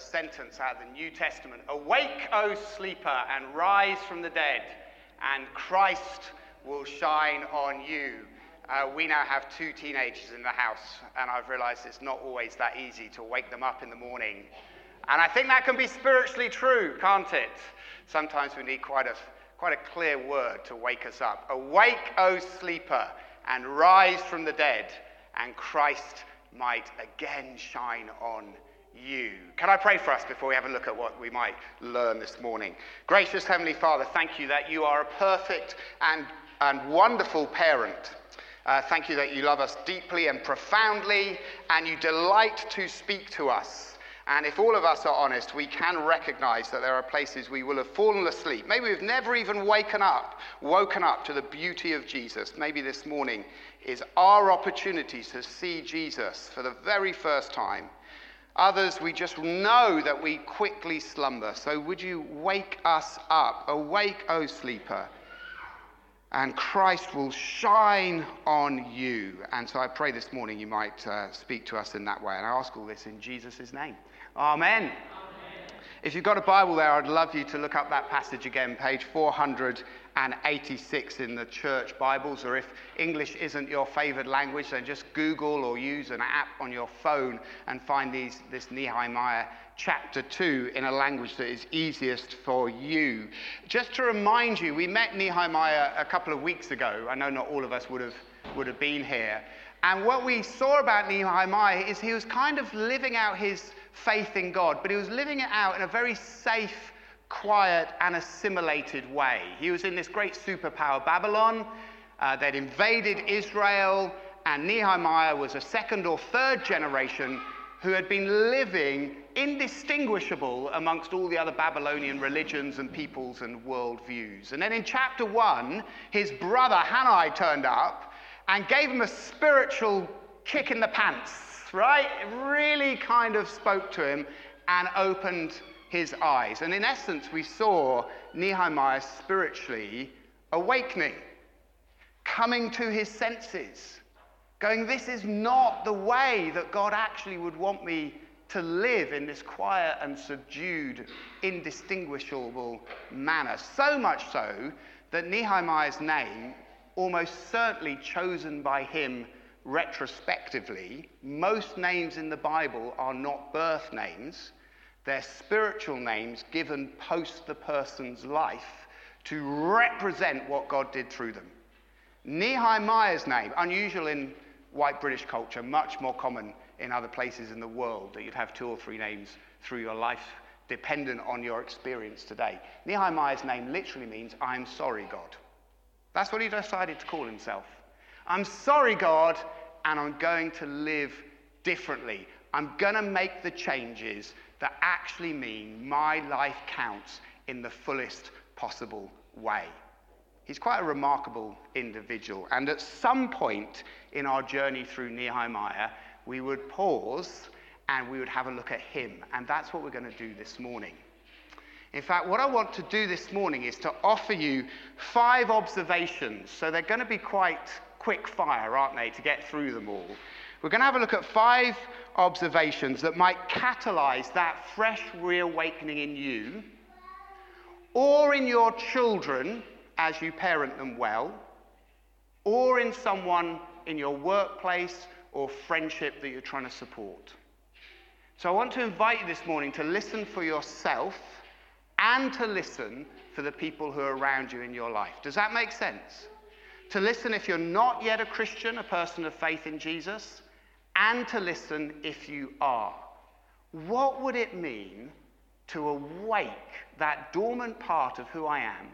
sentence out of the New Testament. Awake, O sleeper, and rise from the dead, and Christ will shine on you. We now have 2 teenagers in the house, and I've realized it's not always that easy to wake them up in the morning. And I think that can be spiritually true, can't it? Sometimes we need quite a clear word to wake us up. Awake, O sleeper, and rise from the dead, and Christ might again shine on you. Can I pray for us before we have a look at what we might learn this morning? Gracious Heavenly Father, thank you that you are a perfect and wonderful parent. Thank you that you love us deeply and profoundly, and you delight to speak to us. And if all of us are honest, we can recognize that there are places we will have fallen asleep. Maybe we've never even woken up to the beauty of Jesus. Maybe this morning is our opportunity to see Jesus for the very first time. Others, we just know that we quickly slumber. So would you wake us up? Awake, O sleeper, and Christ will shine on you. And so I pray this morning you might speak to us in that way. And I ask all this in Jesus' name. Amen. If you've got a Bible there, I'd love you to look up that passage again, page 486 in the church Bibles, or if English isn't your favored language, then just Google or use an app on your phone and find this Nehemiah chapter 2 in a language that is easiest for you. Just to remind you, we met Nehemiah a couple of weeks ago. I know not all of us would have been here. And what we saw about Nehemiah is he was kind of living out his faith in God, but he was living it out in a very safe, quiet, and assimilated way. He was in this great superpower, Babylon. They'd invaded Israel, and Nehemiah was a second or third generation who had been living indistinguishable amongst all the other Babylonian religions and peoples and worldviews. And then in chapter 1, his brother Hanai turned up and gave him a spiritual kick in the pants, right? It really kind of spoke to him and opened his eyes. And in essence, we saw Nehemiah spiritually awakening, coming to his senses, going, this is not the way that God actually would want me to live in this quiet and subdued, indistinguishable manner. So much so that Nehemiah's name, almost certainly chosen by him retrospectively, most names in the Bible are not birth names. They're spiritual names given post the person's life to represent what God did through them. Nehemiah's name, unusual in white British culture, much more common in other places in the world, that you'd have 2 or 3 names through your life, dependent on your experience today. Nehemiah's name literally means, I'm sorry, God. That's what he decided to call himself. I'm sorry, God, and I'm going to live differently. I'm going to make the changes that actually mean my life counts in the fullest possible way. He's quite a remarkable individual. And at some point in our journey through Nehemiah, we would pause and we would have a look at him. And that's what we're going to do this morning. In fact, what I want to do this morning is to offer you 5 observations. So they're going to be quite quick fire, aren't they, to get through them all. We're going to have a look at 5 observations that might catalyze that fresh reawakening in you, or in your children as you parent them well, or in someone in your workplace or friendship that you're trying to support. So I want to invite you this morning to listen for yourself and to listen for the people who are around you in your life. Does that make sense? To listen if you're not yet a Christian, a person of faith in Jesus, and to listen if you are. What would it mean to awake that dormant part of who I am,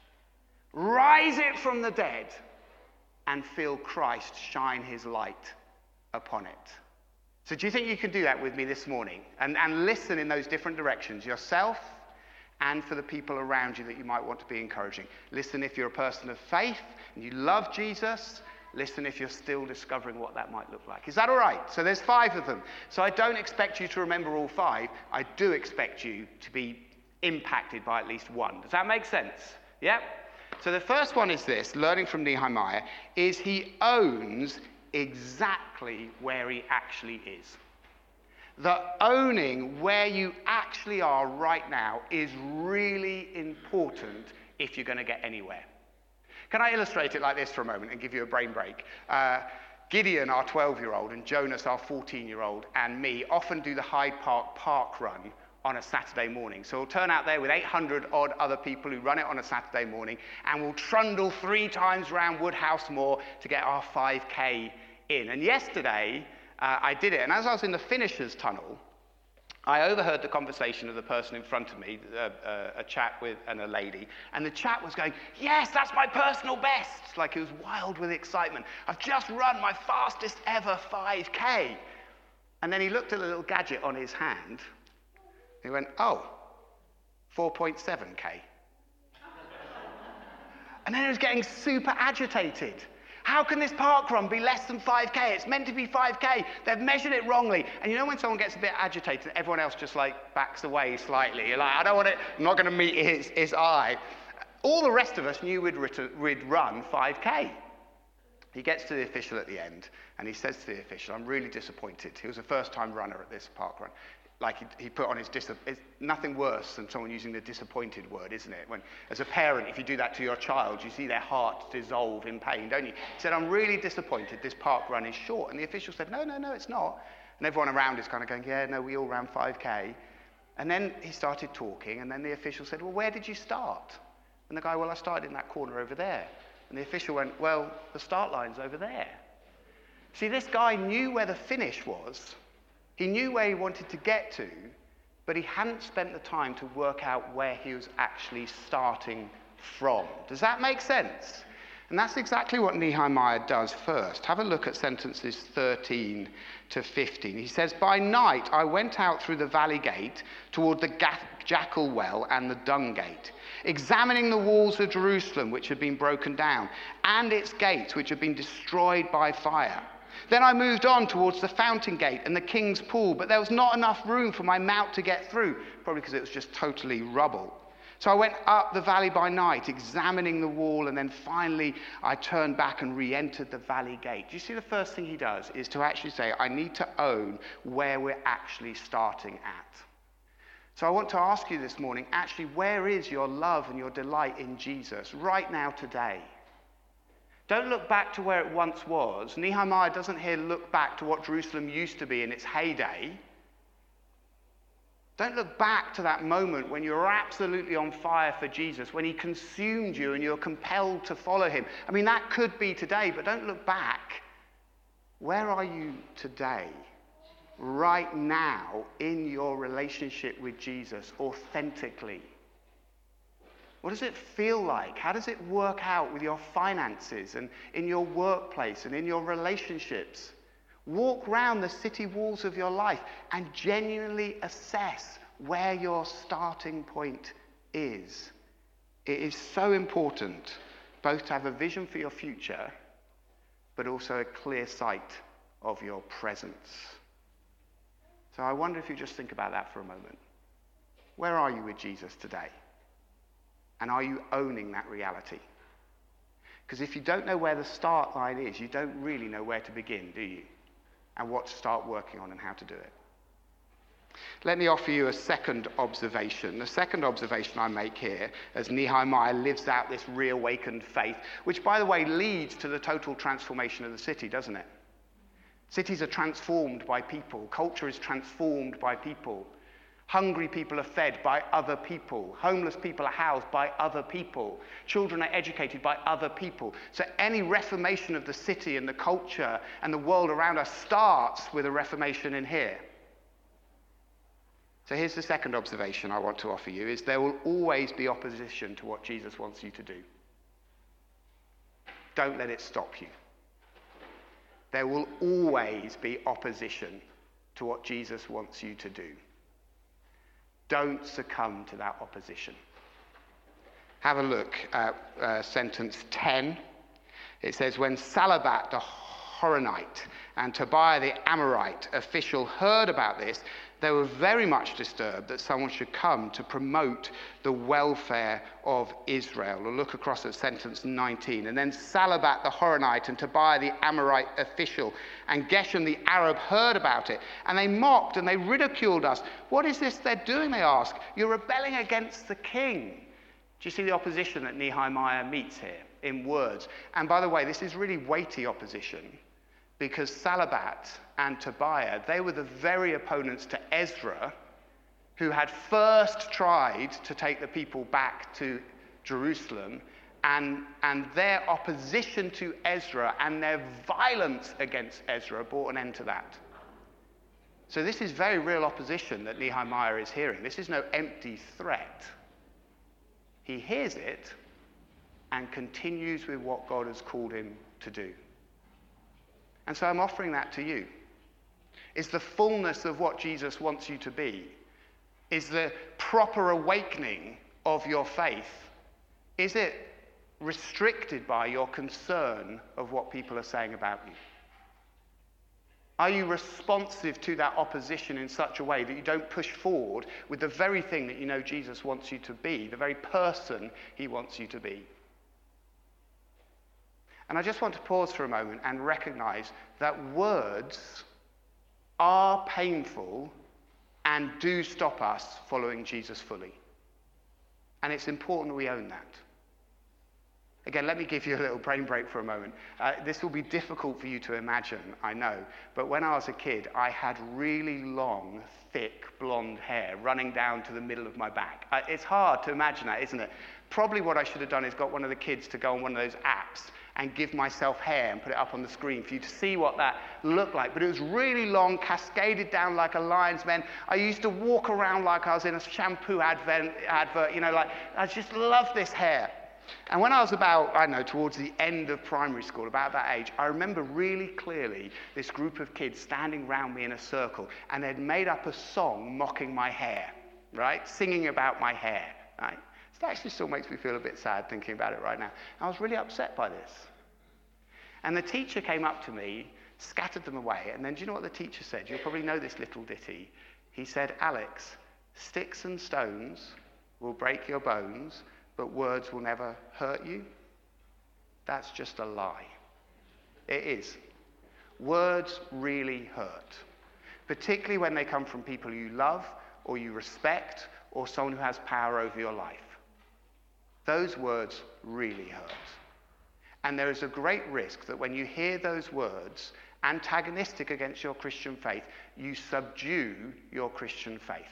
rise it from the dead, and feel Christ shine his light upon it? So do you think you can do that with me this morning? And listen in those different directions, yourself and for the people around you that you might want to be encouraging. Listen if you're a person of faith and you love Jesus. Listen if you're still discovering what that might look like. Is that all right? So there's 5 of them. So I don't expect you to remember all 5. I do expect you to be impacted by at least one. Does that make sense? Yeah? So the first one is this, learning from Nehemiah, is he owns exactly where he actually is. that owning where you actually are right now is really important if you're going to get anywhere. Can I illustrate it like this for a moment and give you a brain break? Gideon, our 12-year-old, and Jonas, our 14-year-old, and me often do the Hyde Park run on a Saturday morning. So we'll turn out there with 800 odd other people who run it on a Saturday morning, and we'll trundle 3 times around Woodhouse Moor to get our 5K in. And yesterday, I did it, and as I was in the finishers tunnel, I overheard the conversation of the person in front of me, a chap and a lady, and the chap was going, "Yes, that's my personal best," like he was wild with excitement. "I've just run my fastest ever 5K. And then he looked at the little gadget on his hand, he went, "Oh, 4.7K. And then he was getting super agitated. How can this park run be less than 5K? It's meant to be 5K. They've measured it wrongly. And you know when someone gets a bit agitated, everyone else just like backs away slightly. You're like, I don't want it, I'm not going to meet his eye. All the rest of us knew we'd run 5K. He gets to the official at the end, and he says to the official, "I'm really disappointed." He was a first-time runner at this park run. Like he put on his it's nothing worse than someone using the disappointed word, isn't it? When, as a parent, if you do that to your child, you see their heart dissolve in pain, don't you? He said, "I'm really disappointed this park run is short." And the official said, No, it's not. And everyone around is kind of going, "Yeah, no, we all ran 5K. And then he started talking, and then the official said, "Well, where did you start?" And the guy, "Well, I started in that corner over there." And the official went, "Well, the start line's over there." See, this guy knew where the finish was. He knew where he wanted to get to, but he hadn't spent the time to work out where he was actually starting from. Does that make sense? And that's exactly what Nehemiah does first. Have a look at sentences 13 to 15. He says, "By night I went out through the valley gate toward the jackal well and the dung gate, examining the walls of Jerusalem which had been broken down, and its gates which had been destroyed by fire. Then I moved on towards the fountain gate and the king's pool, but there was not enough room for my mount to get through," probably because it was just totally rubble. "So I went up the valley by night, examining the wall, and then finally I turned back and re-entered the valley gate." Do you see the first thing he does is to actually say, I need to own where we're actually starting at. So I want to ask you this morning, actually, where is your love and your delight in Jesus right now today? Don't look back to where it once was. Nehemiah doesn't here look back to what Jerusalem used to be in its heyday. Don't look back to that moment when you were absolutely on fire for Jesus, when he consumed you and you're compelled to follow him. I mean, that could be today, but don't look back. Where are you today, right now, in your relationship with Jesus, authentically? What does it feel like? How does it work out with your finances and in your workplace and in your relationships? Walk round the city walls of your life and genuinely assess where your starting point is. It is so important both to have a vision for your future, but also a clear sight of your presence. So I wonder if you just think about that for a moment. Where are you with Jesus today? And are you owning that reality? Because if you don't know where the start line is, you don't really know where to begin, do you? And what to start working on and how to do it. Let me offer you a second observation. The second observation I make here, as Nehemiah lives out this reawakened faith, which, by the way, leads to the total transformation of the city, doesn't it? Cities are transformed by people. Culture is transformed by people. Hungry people are fed by other people. Homeless people are housed by other people. Children are educated by other people. So any reformation of the city and the culture and the world around us starts with a reformation in here. So here's the second observation I want to offer you, is there will always be opposition to what Jesus wants you to do. Don't let it stop you. There will always be opposition to what Jesus wants you to do. Don't succumb to that opposition. Have a look at sentence 10. It says, "When Salabat the Horonite and Tobiah the Amorite official heard about this, they were very much disturbed that someone should come to promote the welfare of Israel. We'll look across at sentence 19. And then Salabat the Horonite and Tobiah the Amorite official and Geshem the Arab heard about it. And they mocked and they ridiculed us. What is this they're doing, they ask? You're rebelling against the king. Do you see the opposition that Nehemiah meets here in words? And by the way, this is really weighty opposition, because Salabat and Tobiah, they were the very opponents to Ezra, who had first tried to take the people back to Jerusalem, and their opposition to Ezra and their violence against Ezra brought an end to that. So this is very real opposition that Nehemiah is hearing. This is no empty threat. He hears it and continues with what God has called him to do. And so I'm offering that to you. Is the fullness of what Jesus wants you to be, is the proper awakening of your faith, is it restricted by your concern of what people are saying about you? Are you responsive to that opposition in such a way that you don't push forward with the very thing that you know Jesus wants you to be, the very person he wants you to be? And I just want to pause for a moment and recognize that words are painful and do stop us following Jesus fully. And it's important we own that. Again, let me give you a little brain break for a moment. This will be difficult for you to imagine, I know. But when I was a kid, I had really long, thick, blonde hair running down to the middle of my back. It's hard to imagine that, isn't it? Probably what I should have done is got one of the kids to go on one of those apps and give myself hair and put it up on the screen for you to see what that looked like. But it was really long, cascaded down like a lion's mane. I used to walk around like I was in a shampoo advert, like I just loved this hair. And when I was about, towards the end of primary school, about that age, I remember really clearly this group of kids standing around me in a circle, and they'd made up a song mocking my hair, right? Singing about my hair, right? It actually still makes me feel a bit sad thinking about it right now. I was really upset by this. And the teacher came up to me, scattered them away, and then do you know what the teacher said? You'll probably know this little ditty. He said, "Alex, sticks and stones will break your bones, but words will never hurt you." That's just a lie. It is. Words really hurt, particularly when they come from people you love or you respect or someone who has power over your life. Those words really hurt. And there is a great risk that when you hear those words antagonistic against your Christian faith, you subdue your Christian faith.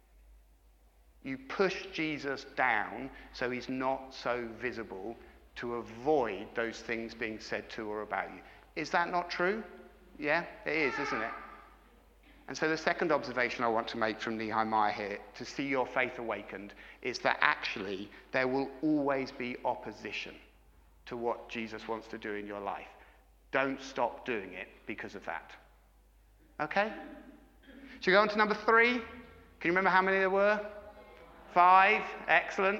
You push Jesus down so he's not so visible to avoid those things being said to or about you. Is that not true? Yeah, it is, isn't it? And so the second observation I want to make from Nehemiah here, to see your faith awakened, is that actually there will always be opposition to what Jesus wants to do in your life. Don't stop doing it because of that. Okay? Should we go on to number 3? Can you remember how many there were? 5. Excellent.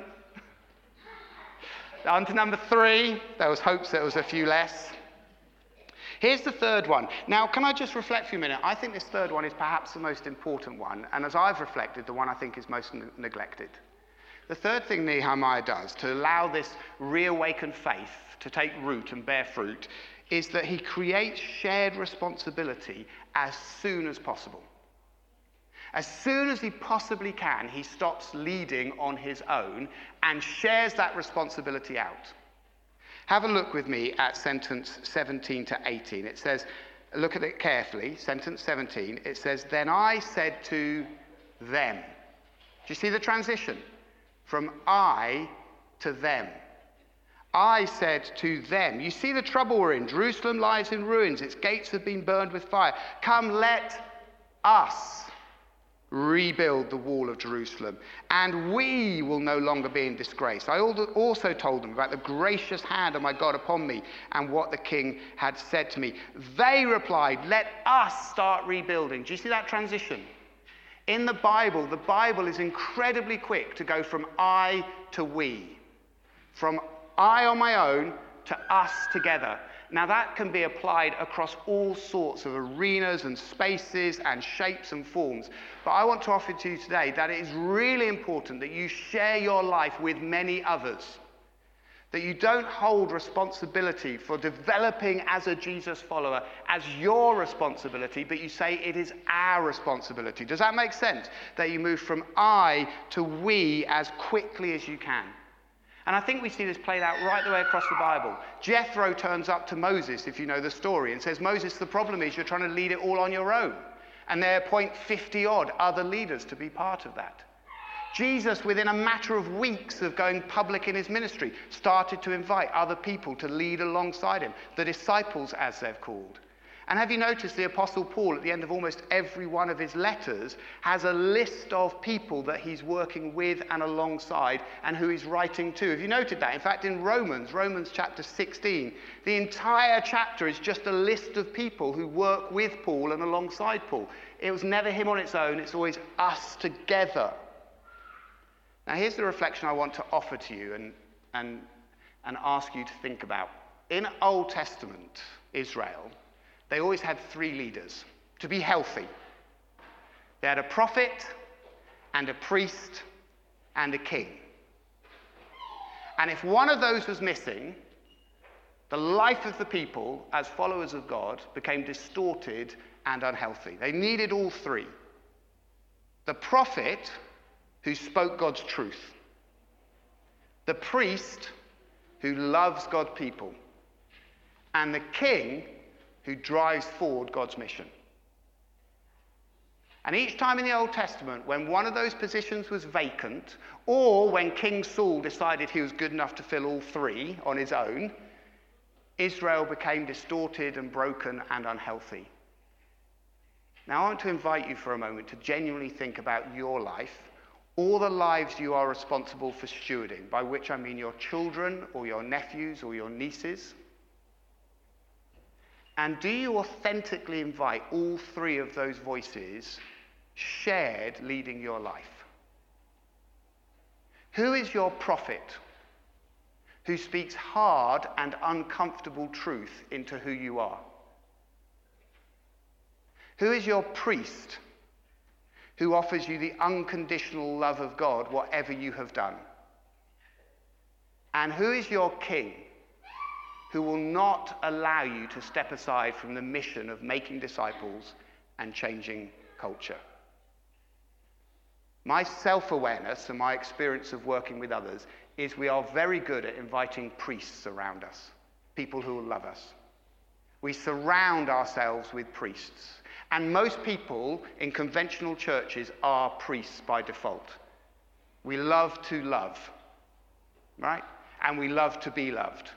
On to number 3. There was hopes there was a few less. Here's the third one. Now, can I just reflect for a minute? I think this third one is perhaps the most important one, and as I've reflected, the one I think is most neglected. The third thing Nehemiah does to allow this reawakened faith to take root and bear fruit is that he creates shared responsibility as soon as possible. As soon as he possibly can, he stops leading on his own and shares that responsibility out. Have a look with me at sentence 17 to 18. It says, look at it carefully, sentence 17. It says, "Then I said to them." Do you see the transition? From I to them. I said to them. You see the trouble we're in. Jerusalem lies in ruins. Its gates have been burned with fire. Come, let us rebuild the wall of Jerusalem, and we will no longer be in disgrace. I also told them about the gracious hand of my God upon me and what the king had said to me. They replied, "Let us start rebuilding." Do you see that transition? In the Bible is incredibly quick to go from I to we, from I on my own to us together. Now that can be applied across all sorts of arenas and spaces and shapes and forms. But I want to offer to you today that it is really important that you share your life with many others. That you don't hold responsibility for developing as a Jesus follower as your responsibility, but you say it is our responsibility. Does that make sense? That you move from I to we as quickly as you can. And I think we see this played out right the way across the Bible. Jethro turns up to Moses, if you know the story, and says, Moses, the problem is you're trying to lead it all on your own. And they appoint 50-odd other leaders to be part of that. Jesus, within a matter of weeks of going public in his ministry, started to invite other people to lead alongside him, the disciples as they're called. And have you noticed the Apostle Paul, at the end of almost every one of his letters, has a list of people that he's working with and alongside and who he's writing to? Have you noted that? In fact, in Romans chapter 16, the entire chapter is just a list of people who work with Paul and alongside Paul. It was never him on its own, it's always us together. Now here's the reflection I want to offer to you and ask you to think about. In Old Testament Israel, they always had 3 leaders to be healthy. They had a prophet and a priest and a king. And if one of those was missing, the life of the people as followers of God became distorted and unhealthy. They needed all 3. The prophet, who spoke God's truth. The priest, who loves God's people. And the king, who drives forward God's mission. And each time in the Old Testament, when one of those positions was vacant, or when King Saul decided he was good enough to fill all 3 on his own, Israel became distorted and broken and unhealthy. Now I want to invite you for a moment to genuinely think about your life, all the lives you are responsible for stewarding, by which I mean your children or your nephews or your nieces. And do you authentically invite all 3 of those voices shared leading your life? Who is your prophet who speaks hard and uncomfortable truth into who you are? Who is your priest who offers you the unconditional love of God, whatever you have done? And who is your king who will not allow you to step aside from the mission of making disciples and changing culture? My self-awareness and my experience of working with others is we are very good at inviting priests around us, people who will love us. We surround ourselves with priests. And most people in conventional churches are priests by default. We love to love, right? And we love to be loved.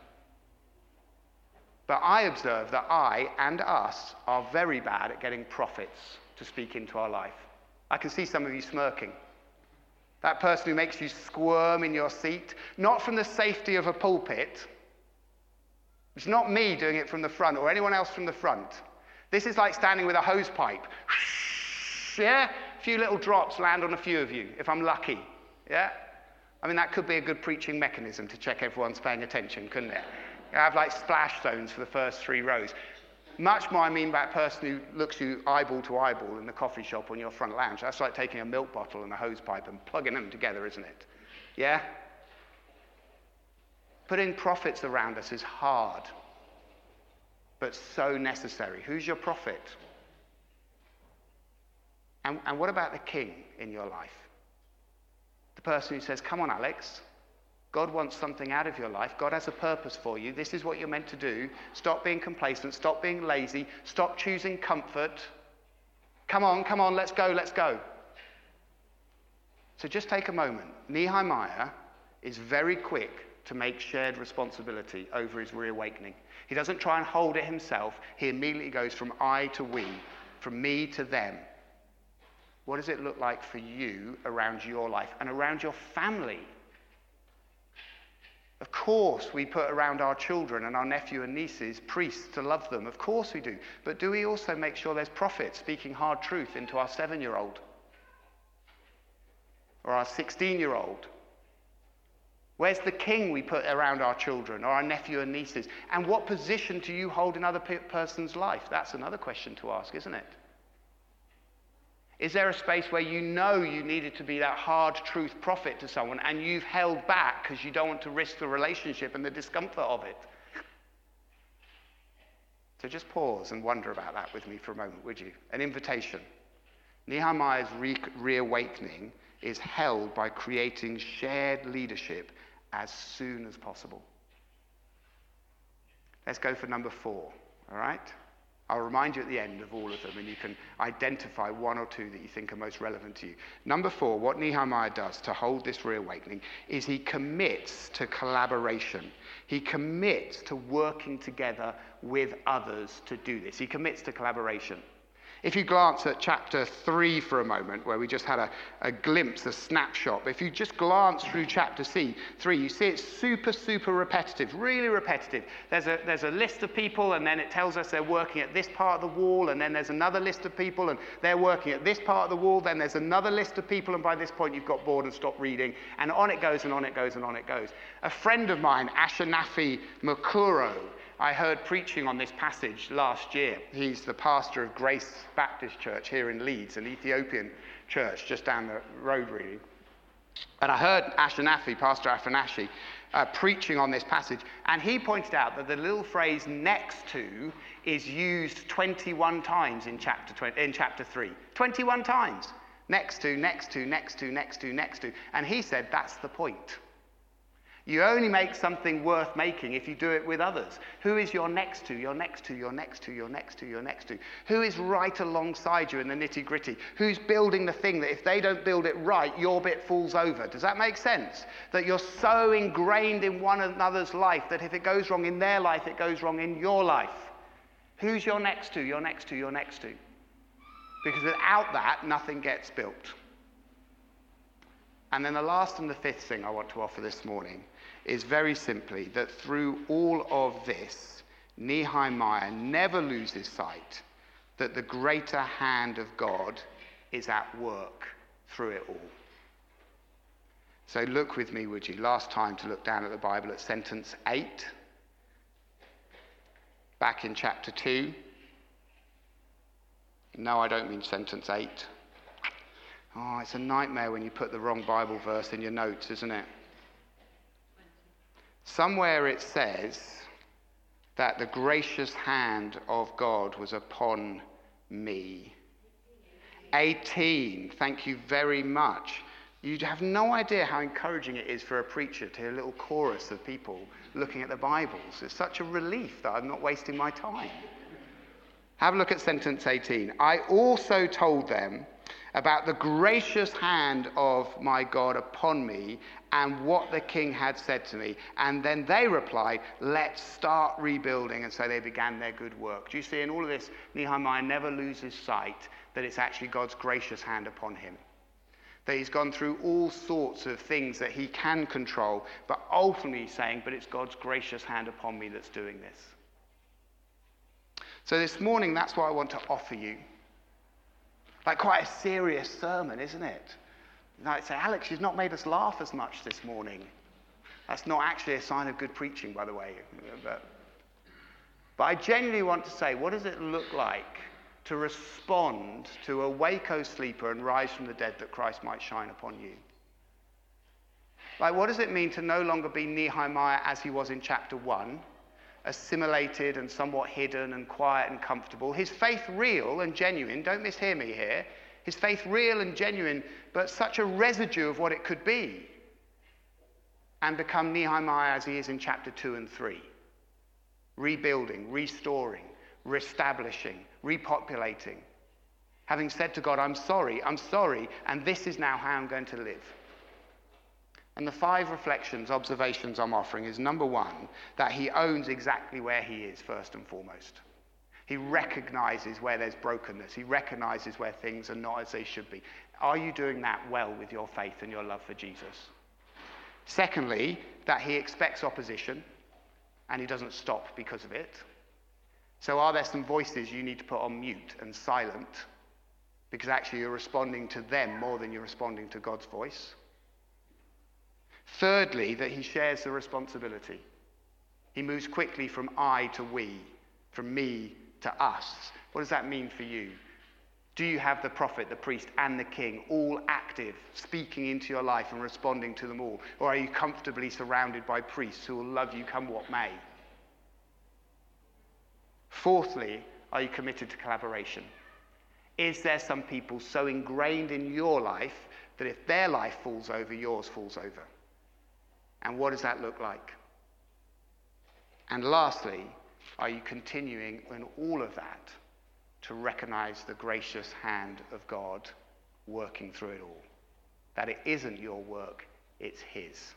But I observe that I and us are very bad at getting prophets to speak into our life. I can see some of you smirking. That person who makes you squirm in your seat, not from the safety of a pulpit. It's not me doing it from the front or anyone else from the front. This is like standing with a hose pipe. Yeah? A few little drops land on a few of you, if I'm lucky. Yeah? I mean, that could be a good preaching mechanism to check everyone's paying attention, couldn't it? You have like splash zones for the first 3 rows. Much more I mean by a person who looks you eyeball to eyeball in the coffee shop on your front lounge. That's like taking a milk bottle and a hose pipe and plugging them together, isn't it? Yeah? Putting prophets around us is hard, but so necessary. Who's your prophet? And what about the king in your life? The person who says, come on, Alex, God wants something out of your life. God has a purpose for you. This is what you're meant to do. Stop being complacent. Stop being lazy. Stop choosing comfort. Come on, let's go. So just take a moment. Nehemiah is very quick to make shared responsibility over his reawakening. He doesn't try and hold it himself. He immediately goes from I to we, from me to them. What does it look like for you around your life and around your family? Of course we put around our children and our nephew and nieces priests to love them. Of course we do. But do we also make sure there's prophets speaking hard truth into our 7-year-old? Or our 16-year-old? Where's the king we put around our children or our nephew and nieces? And what position do you hold in other person's life? That's another question to ask, isn't it? Is there a space where you know you needed to be that hard truth prophet to someone and you've held back because you don't want to risk the relationship and the discomfort of it? So just pause and wonder about that with me for a moment, would you? An invitation. Nehemiah's reawakening is held by creating shared leadership as soon as possible. Let's go for number 4, all right? I'll remind you at the end of all of them, and you can identify one or two that you think are most relevant to you. Number 4, what Nehemiah does to hold this reawakening is he commits to collaboration. He commits to working together with others to do this. He commits to collaboration. If you glance at chapter 3 for a moment, where we just had a glimpse, a snapshot, if you just glance through chapter 3, you see it's super repetitive, really repetitive. There's a list of people, and then it tells us they're working at this part of the wall, and then there's another list of people, and they're working at this part of the wall, then there's another list of people, and by this point you've got bored and stopped reading, and on it goes, and on it goes, and on it goes. A friend of mine, Ashanafi Mukuro, I heard preaching on this passage last year. He's the pastor of Grace Baptist Church here in Leeds, an Ethiopian church just down the road, really. And I heard Pastor Afanashi, preaching on this passage, and he pointed out that the little phrase "next to" is used 21 times in chapter 3. 21 times. Next to, next to, next to, next to, next to. And he said that's the point. You only make something worth making if you do it with others. Who is your next to, your next to, your next to, your next to, your next to? Who is right alongside you in the nitty-gritty? Who's building the thing that if they don't build it right, your bit falls over? Does that make sense? That you're so ingrained in one another's life that if it goes wrong in their life, it goes wrong in your life. Who's your next to, your next to, your next to? Because without that, nothing gets built. And then the last and the fifth thing I want to offer this morning is very simply that through all of this, Nehemiah never loses sight that the greater hand of God is at work through it all. So look with me, would you, last time to look down at the Bible at sentence 8, back in chapter 2. No, I don't mean sentence 8. Oh, it's a nightmare when you put the wrong Bible verse in your notes, isn't it? Somewhere it says that the gracious hand of God was upon me. 18, thank you very much. You have no idea how encouraging it is for a preacher to hear a little chorus of people looking at the Bibles. It's such a relief that I'm not wasting my time. Have a look at sentence 18. I also told them about the gracious hand of my God upon me and what the king had said to me. And then they replied, let's start rebuilding. And so they began their good work. Do you see in all of this, Nehemiah never loses sight that it's actually God's gracious hand upon him. That he's gone through all sorts of things that he can control, but ultimately he's saying, but it's God's gracious hand upon me that's doing this. So this morning, that's what I want to offer you. Like quite a serious sermon, isn't it? You might say, Alex, you've not made us laugh as much this morning. That's not actually a sign of good preaching, by the way. But I genuinely want to say, what does it look like to respond to awake, O sleeper, and rise from the dead that Christ might shine upon you? Like, what does it mean to no longer be Nehemiah as he was in chapter 1? Assimilated and somewhat hidden and quiet and comfortable. His faith real and genuine, don't mishear me here. His faith real and genuine, but such a residue of what it could be. And become Nehemiah as he is in chapter 2 and 3. Rebuilding, restoring, reestablishing, repopulating. Having said to God, I'm sorry, and this is now how I'm going to live. And the 5 reflections, observations I'm offering is, number 1, that he owns exactly where he is first and foremost. He recognizes where there's brokenness. He recognizes where things are not as they should be. Are you doing that well with your faith and your love for Jesus? Secondly, that he expects opposition and he doesn't stop because of it. So are there some voices you need to put on mute and silent because actually you're responding to them more than you're responding to God's voice? Thirdly, that he shares the responsibility. He moves quickly from I to we, from me to us. What does that mean for you? Do you have the prophet, the priest, and the king all active, speaking into your life and responding to them all? Or are you comfortably surrounded by priests who will love you come what may? Fourthly, are you committed to collaboration? Is there some people so ingrained in your life that if their life falls over, yours falls over? And what does that look like? And lastly, are you continuing in all of that to recognize the gracious hand of God working through it all? That it isn't your work, it's his.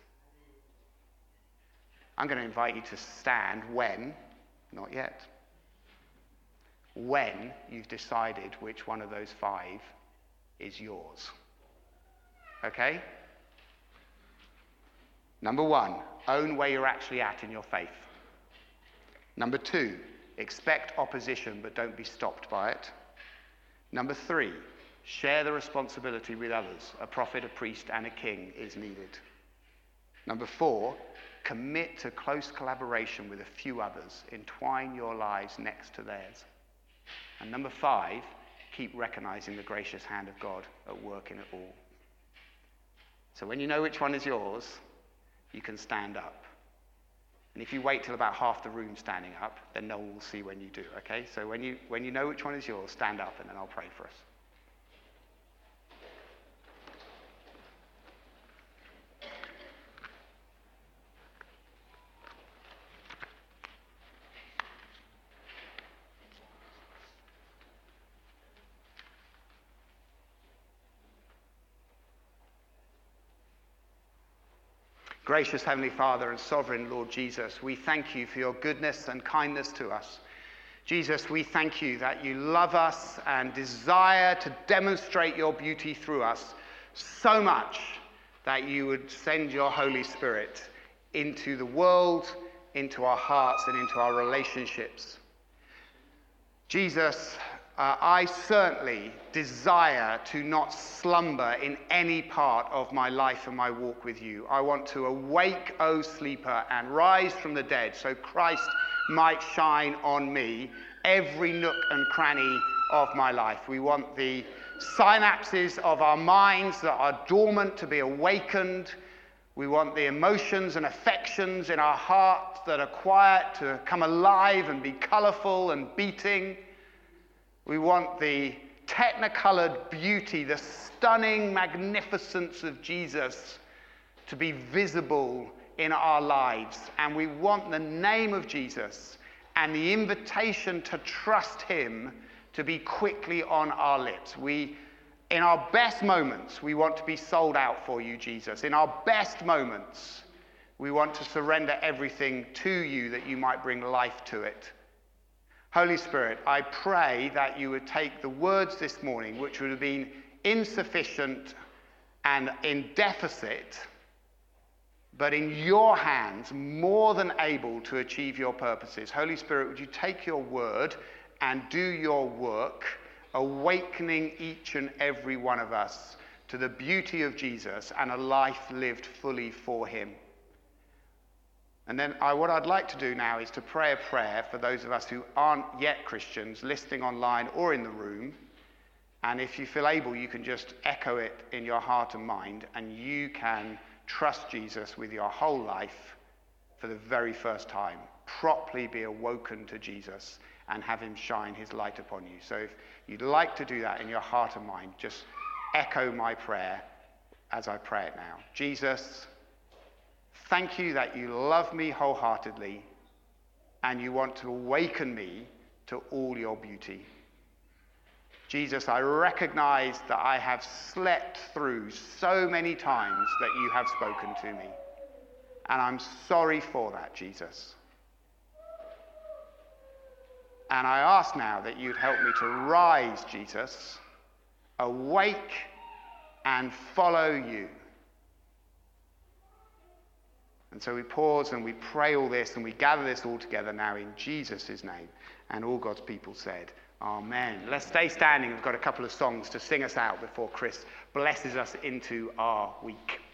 I'm going to invite you to stand when, not yet, when you've decided which one of those 5 is yours. Okay? Number 1, own where you're actually at in your faith. Number 2, expect opposition but don't be stopped by it. Number 3, share the responsibility with others. A prophet, a priest, and a king is needed. Number 4, commit to close collaboration with a few others. Entwine your lives next to theirs. And number 5, keep recognizing the gracious hand of God at work in it all. So when you know which one is yours, you can stand up. And if you wait till about half the room standing up, then no one will see when you do, okay? So when you know which one is yours, stand up and then I'll pray for us. Gracious Heavenly Father and Sovereign Lord Jesus, we thank you for your goodness and kindness to us. Jesus, we thank you that you love us and desire to demonstrate your beauty through us so much that you would send your Holy Spirit into the world, into our hearts, and into our relationships. Jesus, I certainly desire to not slumber in any part of my life and my walk with you. I want to awake, O sleeper, and rise from the dead so Christ might shine on me every nook and cranny of my life. We want the synapses of our minds that are dormant to be awakened. We want the emotions and affections in our heart that are quiet to come alive and be colourful and beating. We want the technicolored beauty, the stunning magnificence of Jesus to be visible in our lives. And we want the name of Jesus and the invitation to trust him to be quickly on our lips. In our best moments, we want to be sold out for you, Jesus. In our best moments, we want to surrender everything to you that you might bring life to it. Holy Spirit, I pray that you would take the words this morning, which would have been insufficient and in deficit, but in your hands, more than able to achieve your purposes. Holy Spirit, would you take your word and do your work, awakening each and every one of us to the beauty of Jesus and a life lived fully for him. And then what I'd like to do now is to pray a prayer for those of us who aren't yet Christians, listening online or in the room. And if you feel able, you can just echo it in your heart and mind, and you can trust Jesus with your whole life for the very first time. Properly be awoken to Jesus and have him shine his light upon you. So if you'd like to do that in your heart and mind, just echo my prayer as I pray it now. Jesus, thank you that you love me wholeheartedly and you want to awaken me to all your beauty. Jesus, I recognize that I have slept through so many times that you have spoken to me. And I'm sorry for that, Jesus. And I ask now that you'd help me to rise, Jesus, awake and follow you. And so we pause and we pray all this and we gather this all together now in Jesus' name. And all God's people said, Amen. Let's stay standing. We've got a couple of songs to sing us out before Chris blesses us into our week.